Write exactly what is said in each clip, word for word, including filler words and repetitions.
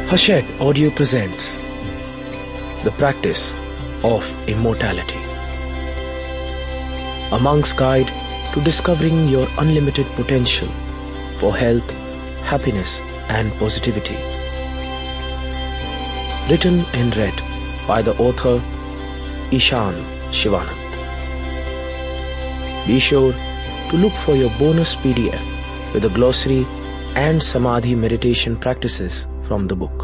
Hachette Audio presents The Practice of Immortality, a monk's guide to discovering your unlimited potential for health, happiness and positivity. Written and read by the author Ishan Shivanand. Be sure to look for your bonus P D F with a glossary and Samadhi meditation practices from the book.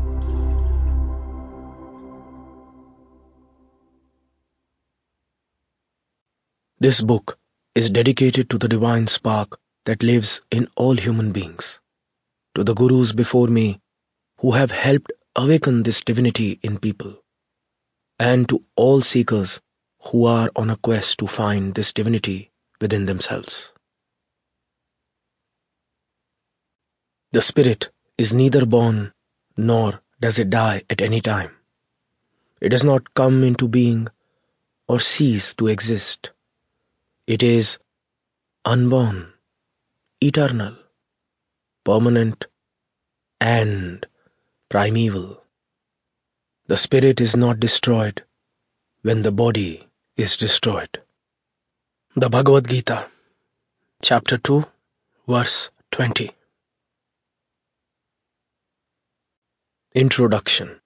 This book is dedicated to the divine spark that lives in all human beings, to the gurus before me who have helped awaken this divinity in people, and to all seekers who are on a quest to find this divinity within themselves. The spirit is neither born nor does it die at any time. It does not come into being or cease to exist. It is unborn, eternal, permanent, and primeval. The spirit is not destroyed when the body is destroyed. The Bhagavad Gita, Chapter two, Verse twenty. Introduction.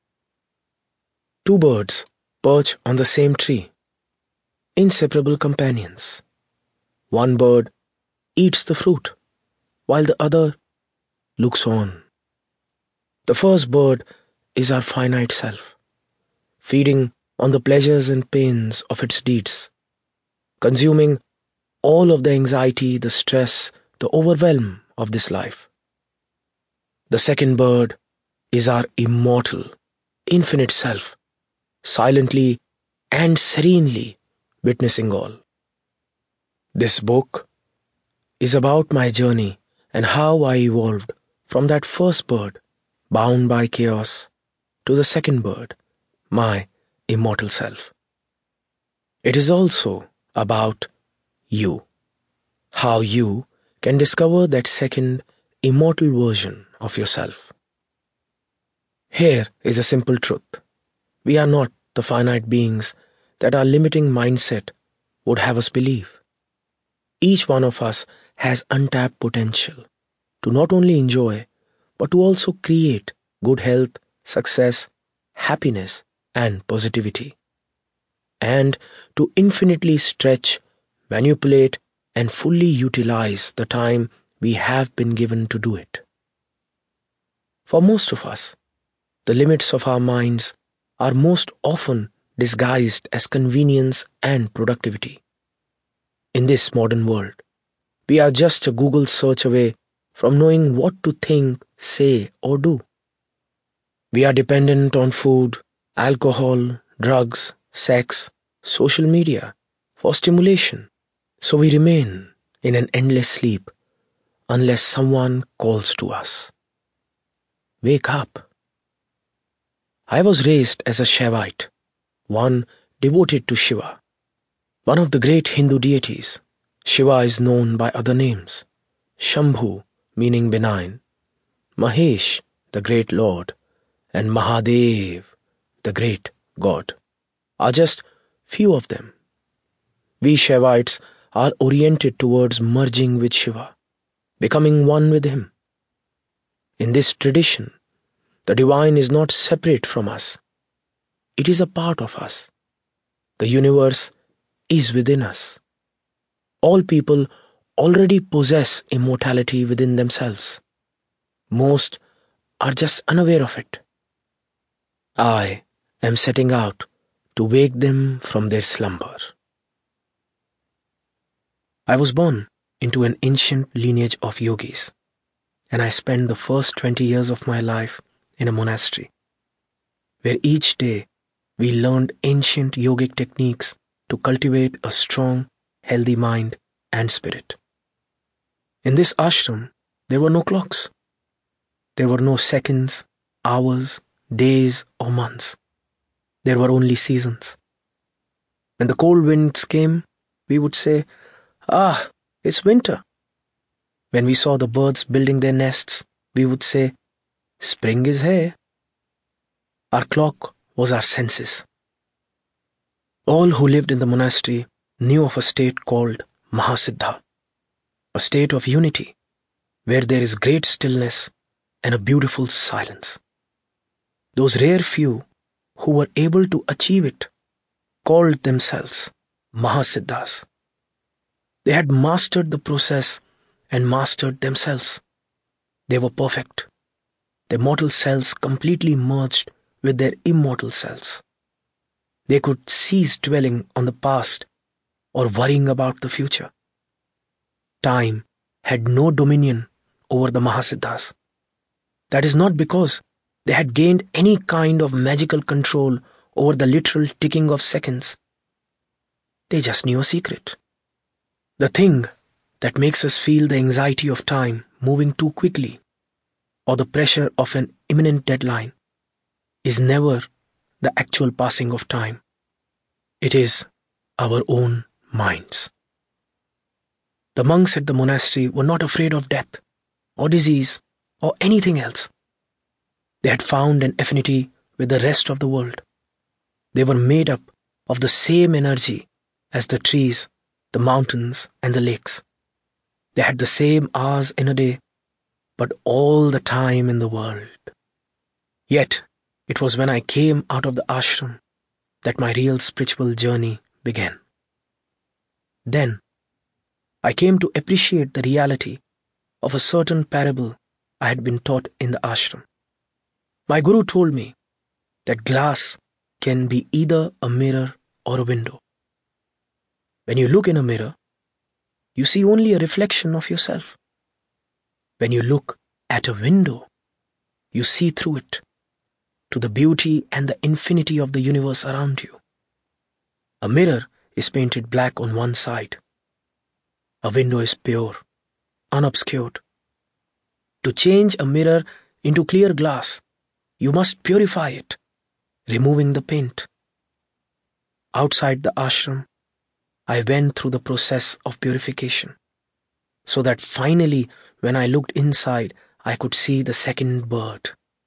Two birds perch on the same tree, inseparable companions. One bird eats the fruit, while the other looks on. The first bird is our finite self, feeding on the pleasures and pains of its deeds, consuming all of the anxiety, the stress, the overwhelm of this life. The second bird is our immortal, infinite self, silently and serenely witnessing all. This book is about my journey and how I evolved from that first bird, bound by chaos, to the second bird, my immortal self. It is also about you, how you can discover that second immortal version of yourself. Here is a simple truth. We are not the finite beings that our limiting mindset would have us believe. Each one of us has untapped potential to not only enjoy, but to also create good health, success, happiness, and positivity, and to infinitely stretch, manipulate, and fully utilize the time we have been given to do it. For most of us, the limits of our minds are most often disguised as convenience and productivity. In this modern world, we are just a Google search away from knowing what to think, say, or do. We are dependent on food, alcohol, drugs, sex, social media for stimulation, so we remain in an endless sleep unless someone calls to us. Wake up. I was raised as a Shaivite, one devoted to Shiva. One of the great Hindu deities, Shiva is known by other names: Shambhu, meaning benign, Mahesh, the great Lord, and Mahadev, the great God, are just few of them. We Shaivites are oriented towards merging with Shiva, becoming one with him. In this tradition, the divine is not separate from us. It is a part of us. The universe is within us. All people already possess immortality within themselves. Most are just unaware of it. I am setting out to wake them from their slumber. I was born into an ancient lineage of yogis, and I spent the first twenty years of my life in a monastery, where each day we learned ancient yogic techniques to cultivate a strong, healthy mind and spirit. In this ashram, there were no clocks. There were no seconds, hours, days, or months. There were only seasons. When the cold winds came, we would say, "Ah, it's winter." When we saw the birds building their nests, we would say, "Spring is here, Our clock was our senses. All who lived in the monastery knew of a state called Mahasiddha, a state of unity where there is great stillness and a beautiful silence. Those rare few who were able to achieve it called themselves Mahasiddhas. They had mastered the process and mastered themselves. They were perfect. Their mortal selves completely merged with their immortal selves. They could cease dwelling on the past or worrying about the future. Time had no dominion over the Mahasiddhas. That is not because they had gained any kind of magical control over the literal ticking of seconds. They just knew a secret. The thing that makes us feel the anxiety of time moving too quickly or the pressure of an imminent deadline is never the actual passing of time. It is our own minds. The monks at the monastery were not afraid of death or disease or anything else. They had found an affinity with the rest of the world. They were made up of the same energy as the trees, the mountains, and the lakes. They had the same hours in a day, but all the time in the world. Yet, it was when I came out of the ashram that my real spiritual journey began. Then, I came to appreciate the reality of a certain parable I had been taught in the ashram. My guru told me that glass can be either a mirror or a window. When you look in a mirror, you see only a reflection of yourself. When you look at a window, you see through it to the beauty and the infinity of the universe around you. A mirror is painted black on one side. A window is pure, unobscured. To change a mirror into clear glass, you must purify it, removing the paint. Outside the ashram, I went through the process of purification, so that finally, when I looked inside, I could see the second bird,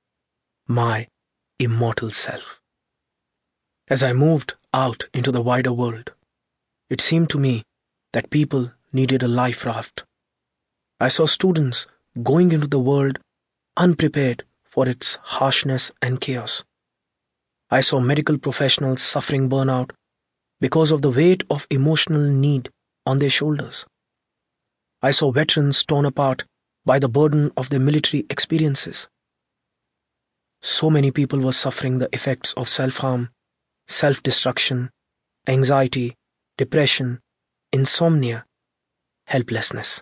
my immortal self. As I moved out into the wider world, it seemed to me that people needed a life raft. I saw students going into the world unprepared for its harshness and chaos. I saw medical professionals suffering burnout because of the weight of emotional need on their shoulders. I saw veterans torn apart by the burden of their military experiences. So many people were suffering the effects of self-harm, self-destruction, anxiety, depression, insomnia, helplessness.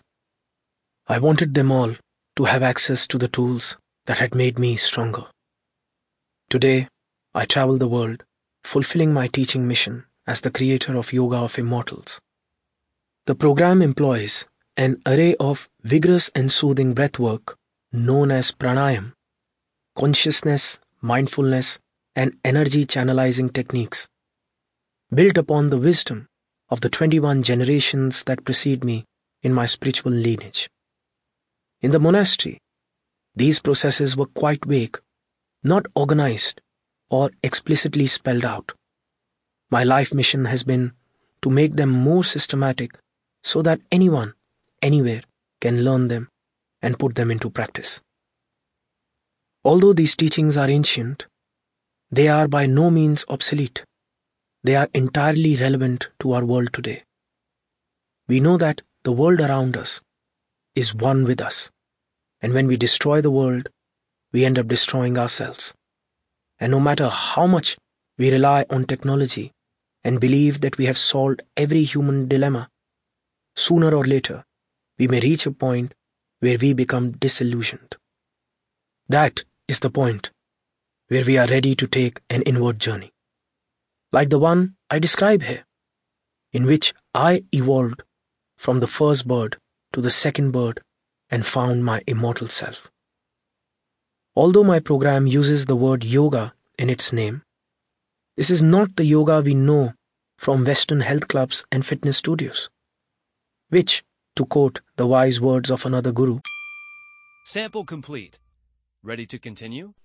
I wanted them all to have access to the tools that had made me stronger. Today, I travel the world, fulfilling my teaching mission as the creator of Yoga of Immortals. The program employs an array of vigorous and soothing breathwork known as pranayam, consciousness, mindfulness, and energy channelizing techniques, built upon the wisdom of the twenty-one generations that precede me in my spiritual lineage. In the monastery, these processes were quite vague, not organized or explicitly spelled out. My life mission has been to make them more systematic so that anyone, anywhere, can learn them and put them into practice. Although these teachings are ancient, they are by no means obsolete. They are entirely relevant to our world today. We know that the world around us is one with us, and when we destroy the world, we end up destroying ourselves. And no matter how much we rely on technology and believe that we have solved every human dilemma, sooner or later, we may reach a point where we become disillusioned. That is the point where we are ready to take an inward journey, like the one I describe here, in which I evolved from the first bird to the second bird and found my immortal self. Although my program uses the word yoga in its name, this is not the yoga we know from Western health clubs and fitness studios, which, to quote the wise words of another guru, sample complete. Ready to continue?